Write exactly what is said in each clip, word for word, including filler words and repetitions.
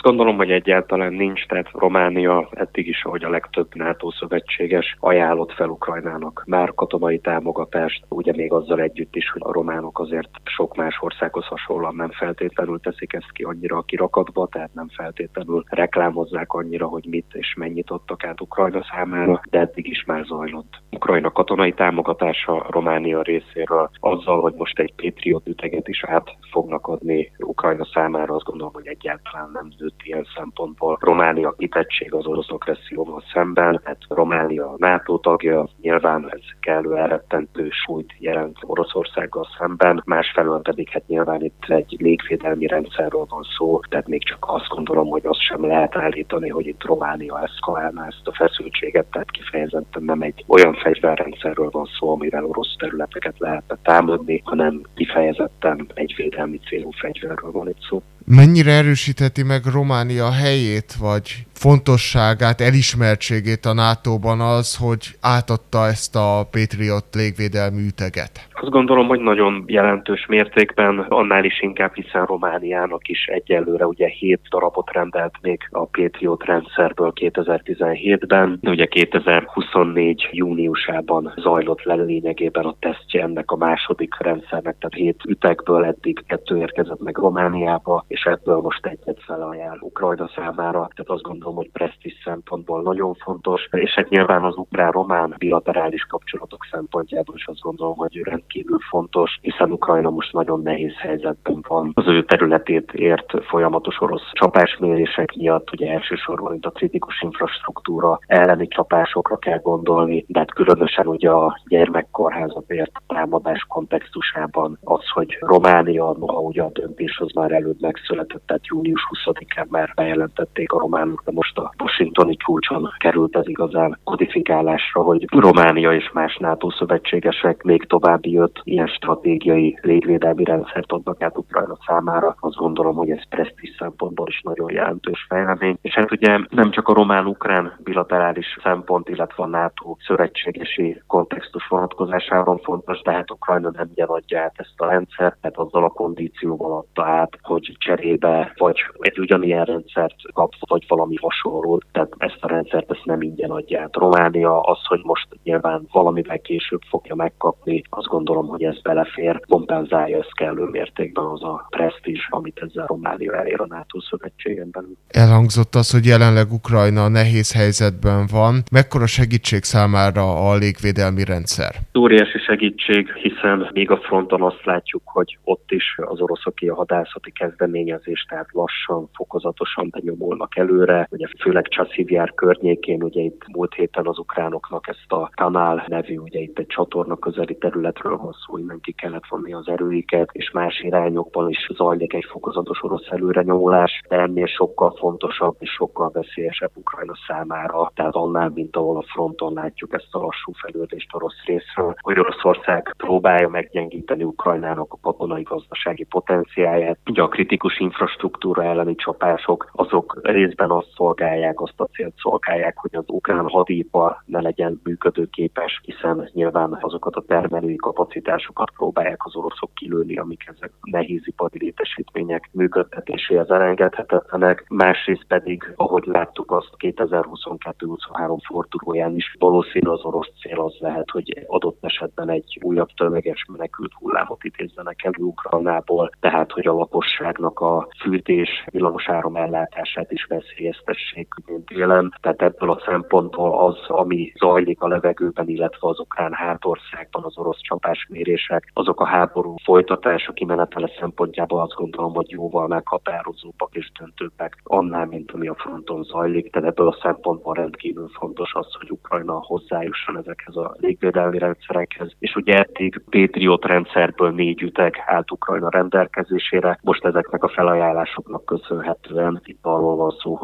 gondolom, hogy egyáltalán nincs, tehát Románia eddig is, ahogy a legtöbb NATO szövetséges ajánlott fel Ukrajnának már katonai támogatást, ugye még azzal együtt is, hogy a románok azért sok más országhoz hasonlóan nem feltétlenül teszik ezt ki annyira a kirakatba, tehát nem feltétlenül reklámozzák annyira, hogy mit és mennyit adtak át Ukrajna számára, de eddig is már zajlott Ukrajna katonai támogatása Románia részéről. Azzal, hogy most egy Patriot üteget is át fognak adni Ukrajna számára, azt gondolom, hogy egyáltalán nem nőtt ilyen szempontból Románia kitettség az orosz agresszióval szemben. Hát Románia NATO tagja, nyilván ez kellő elrettentő súlyt jelent Oroszországgal szemben, másfelől pedig hát nyilván itt egy légvédelmi rendszerről van szó, tehát még csak azt gondolom, hogy azt sem lehet állítani, hogy itt Románia eszkalálná ezt a feszültséget, tehát kifejezetten nem egy olyan fegyverrendszerről van szó, amivel orosz területeket lehetne támadni, hanem kifejezetten egy védelmi célú fegyverről van itt szó. Mennyire erősítheti meg Románia helyét, vagy fontosságát, elismertségét a nátóban az, hogy átadta ezt a Patriot légvédelmi üteget? Azt gondolom, hogy nagyon jelentős mértékben, annál is inkább, hiszen Romániának is egyelőre ugye hét darabot rendelt még a Patriot rendszerből kétezer-tizenhétben. Ugye kétezer-huszonnégy júniusában zajlott le lényegében a tesztje ennek a második rendszernek, tehát hét ütegből eddig kettő érkezett meg Romániába, és ebből most egyet felajánl Ukrajna számára. Tehát azt gondolom, hogy presztízs szempontból nagyon fontos, és hát nyilván az ukrán-román bilaterális kapcsolatok szempontjából is azt gondolom, hogy rendkívül fontos, hiszen Ukrajna most nagyon nehéz helyzetben van. Az ő területét ért folyamatos orosz csapásmérések miatt, ugye elsősorban itt a kritikus infrastruktúra elleni csapásokra kell gondolni, de hát különösen ugye a gyermekkórházat ért támadás kontextusában az, hogy Románia, noha ugye a döntés az már előbb megszületett, tehát június huszadikán már bejelentették a románok, de most a washingtoni csúcson került ez igazán kodifikálásra, hogy Románia és más NATO szövetségesek még további öt ilyen stratégiai légvédelmi rendszert adnak át Ukrajna számára. Azt gondolom, hogy ez presztízs szempontból is nagyon jelentős fejlemény. És hát ugye nem csak a román-ukrán bilaterális szempont, illetve a NATO szövetségesi kontextus vonatkozásában fontos, de hát Ukrajna nem adja át ezt a rendszert, tehát azzal a kondícióval adta át, hogy cserébe vagy egy ugyanilyen rendszert kap, vagy valami hasonlót, tehát ezt a rendszert ezt nem ingyen adja át Románia. Az, hogy most nyilván valamivel később fogja megkapni, azt gondolom, hogy ez belefér, kompenzálja ezt kellő mértékben az a presztízs, amit ezzel Románia elér a NATO szövetségen belül. Elhangzott az, hogy jelenleg Ukrajna nehéz helyzetben van. Mekkora segítség számára a légvédelmi rendszer? Óriási segítség, hiszen még a fronton azt látjuk, hogy ott is az oroszoké a hadászati kezdeményezés, tehát lassan, fokozatosan benyomulnak előre. Ugye főleg Csaszívjár környékén, ugye itt múlt héten az ukránoknak ezt a Kanál nevű, ugye itt egy csatorna közeli területről van szó, innen ki kellett vonni az erőiket, és más irányokban is zajlik egy fokozatos orosz előrenyomulás, de ennél sokkal fontosabb és sokkal veszélyesebb Ukrajna számára, tehát annál, mint ahol a fronton látjuk ezt a lassú fejlődést orosz részről, hogy Oroszország próbálja meggyengíteni Ukrajnának a katonai gazdasági potenciáját. Ugye a kritikus infrastruktúra elleni csapások, azok részben azt szolgálják, azt a célt szolgálják, hogy az ukrán hadipar ne legyen működőképes, hiszen nyilván azokat a termelői kapacitásokat próbálják az oroszok kilőni, amik ezek a nehézipari létesítmények működtetéséhez elengedhetetlenek. Másrészt pedig, ahogy láttuk azt kétezer-huszonkettő-huszonhárom fordulóján is, valószínű az orosz cél az lehet, hogy adott esetben egy újabb tömeges menekült hullámot idézzenek elő Ukrajnából, tehát hogy a lakosságnak a fűtés, villamosáram ellátását is veszélyeztessék télen. Tehát ebből a szempontból az, ami zajlik a levegőben, illetve az ukrán hátországban az orosz csapásmérések, azok a háború folytatása kimenetele szempontjából azt gondolom, hogy jóval meghatározóbbak és döntőbbek annál, mint ami a fronton zajlik. Tehát ebből a szempontból rendkívül fontos az, hogy Ukrajna hozzájusson ezekhez a légvédelmi rendszerekhez. És ugye eddig Patriot rendszerből négy üteg állt Ukrajna rendelkezésére. Most ezeknek a felajánlásoknak köszönhetően itt arról van szó, hogy most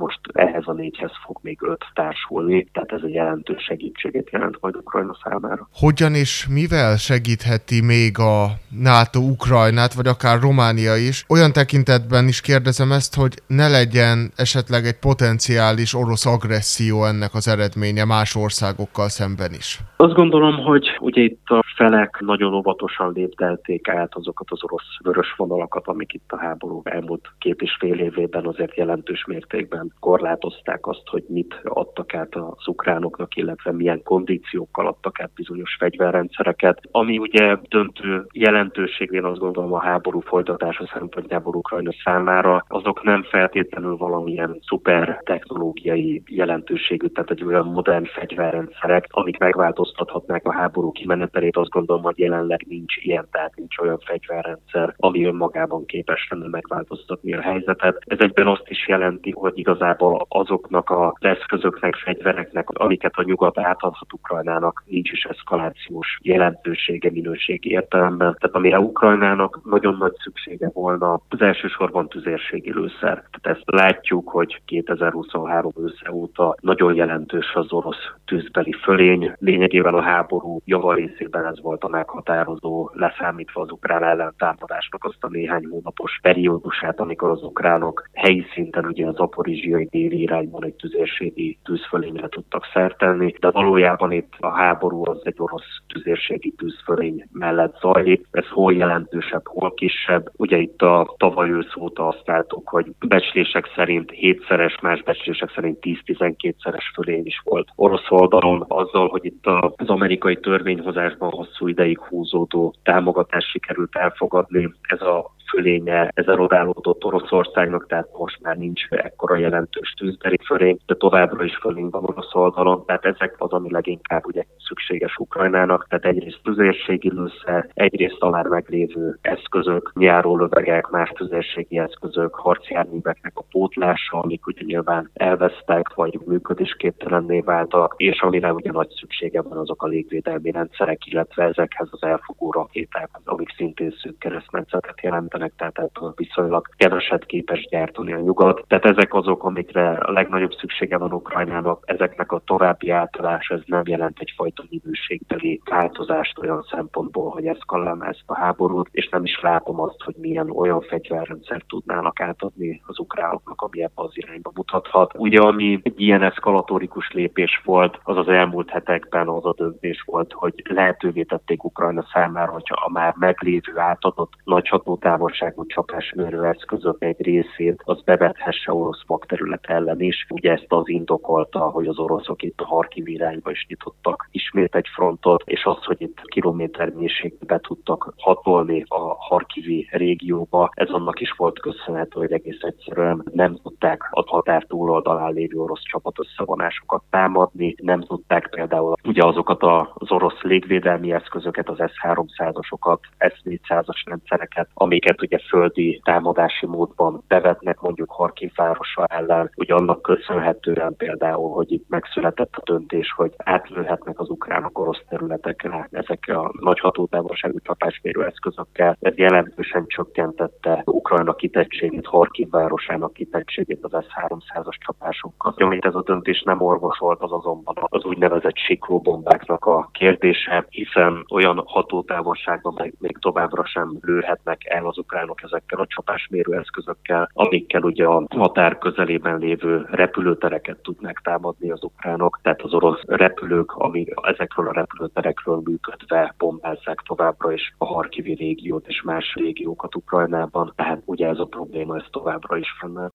most ehhez a négyhez fog még öt társulni, tehát ez egy jelentős segítséget jelent majd Ukrajna számára. Hogyan és mivel segítheti még a NATO Ukrajnát, vagy akár Románia is? Olyan tekintetben is kérdezem ezt, hogy ne legyen esetleg egy potenciális orosz agresszió ennek az eredménye más országokkal szemben is. Azt gondolom, hogy ugye itt a felek nagyon óvatosan lépdelték át azokat az orosz vörös vonalakat, amik itt a háború elmúlt két és fél évében azért jelentős mértékben korlátozták azt, hogy mit adtak át az ukránoknak, illetve milyen kondíciókkal adtak át bizonyos fegyverrendszereket. Ami ugye döntő jelentőségén azt gondolom a háború folytatása szempontjából Ukrajna számára, azok nem feltétlenül valamilyen szuper technológiai jelentőségű, tehát egy olyan modern fegyverrendszerek, amik megváltoztathatnák a háború kimenetelét. Azt gondolom, hogy jelenleg nincs ilyen, tehát nincs olyan fegyverrendszer, ami önmagában képes lenne megváltoztatni a helyzetet. Ez egyben azt is jelenti, hogy igazából azoknak az eszközöknek, fegyvereknek, amiket a nyugat átadhat Ukrajnának, nincs is eszkalációs jelentősége minőségi értelemben. Tehát amire Ukrajnának nagyon nagy szüksége volna, az elsősorban tüzérségi lőszer. Tehát ezt látjuk, hogy kétezer-huszonhárom ősze óta nagyon jelentős az orosz tűzbeli fölény. Lényegében a háború javarészében ez volt a meghatározó, leszámítva az ukrán ellentámadásnak azt a néhány hónapos periódusát, amikor az ukránok helyi szinten ugye az zaporizsiai déli irányban egy tüzérségi tűzfölényre tudtak szert tenni, de valójában itt a háború az egy orosz tüzérségi tűzfölény mellett zajlik. Ez hol jelentősebb, hol kisebb. Ugye itt a tavaly ősz óta azt láttuk, hogy becslések szerint hétszeres, más becslések szerint tíz-tizenkétszeres fölény is volt orosz oldalon, azzal, hogy itt az amerikai törvényhozásban hosszú ideig húzódó támogatást sikerült elfogadni. Ez a fölénye, ez erodálódott Oroszországnak, tehát most már nincs ekkora jelentős tűzbeli fölény, de továbbra is fölény van orosz oldalon, tehát ezek az, ami leginkább ugye szükséges Ukrajnának, tehát egyrészt tüzérségi lőszer, egyrészt a már meglévő eszközök, nyárólövegek, más tüzérségi eszközök, harcjárműveknek a pótlása, amik ugye nyilván elvesztek, vagy működésképtelenné váltak, és amire ugye nagy szüksége van, azok a légvédelmi rendszerek, illetve ezekhez az elfogó rakéták, amik szintén szűk keresztmetszetet jelentenek, tehát ettől viszonylag keveset képes gyártani a nyugat. Tehát ezek azok, amikre a legnagyobb szüksége van Ukrajnának, ezeknek a további átadása, ez nem jelent egyfajta minőségbeli változást olyan szempontból, hogy eszkalálná ezt a háborút, és nem is látom azt, hogy milyen olyan fegyverrendszert tudnának átadni az ukránoknak, ami ebbe az irányba mutathat. Ugye, ami egy ilyen eszkalatórikus lépés volt, az az elmúlt hetekben az a döntés volt, hogy lehetővé tették Ukrajna számára, hogyha a már meglévő átadott nagy hatótávolságú csapásmérő eszközök egy részét az bevethesse orosz magterület ellen is. Ugye ezt az indokolta, hogy az oroszok itt a Harkiv irányba is nyitottak ismét egy frontot, és az, hogy itt kilométer mélységbe be tudtak hatolni a harkivi régióba, ez annak is volt köszönhető, hogy egész egyszerűen nem tudták a határ túloldalán lévő orosz csapat összevonásokat támadni, nem tudták például ugye azokat az orosz légvédelmi eszközöket, az es háromszázasokat, es négyszázas rendszereket, amiket ugye földi támadási módban bevetnek mondjuk Harkiv városa ellen, ugye annak köszönhetően például, hogy itt megszületett a döntés, hogy átlőhetnek az ukránok orosz területekre ezekkel a nagy hatótávolságú csapásmérő eszközökkel. Ez jelentősen csökkentette Ukrajna kitettségét, Harkiv városának kitettségét az es háromszázas csapásokkal. Amit ez a döntés nem orvosolt, az azonban az úgynevezett siklóbombáknak a kérdése, hiszen olyan hatótávolságban még, még továbbra sem lőhetnek el az ukránok ezekkel a csapásmérő eszközökkel, amikkel ugye a határ közelében lévő repülőtereket tudnak támadni az ukránok, tehát az orosz repülők, ami ezekről a repülőterekről működve bombázzák továbbra is a harkivi régiót és más régiókat Ukrajnában, tehát ugye ez a probléma ez továbbra is fennáll.